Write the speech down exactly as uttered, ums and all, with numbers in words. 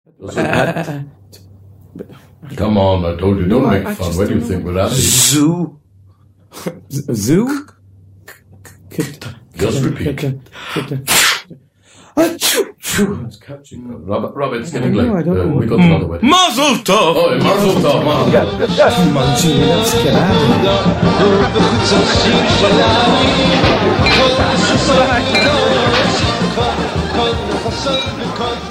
Come on, I told you, don't make fun. Where do you think we're at? Zoo. Zoo? Just repeat. It's catching. Robert, Robert, it's getting late. Uh, we got another wedding. Mazel tov! Oh, Mazel tov, Mazel. Let's go.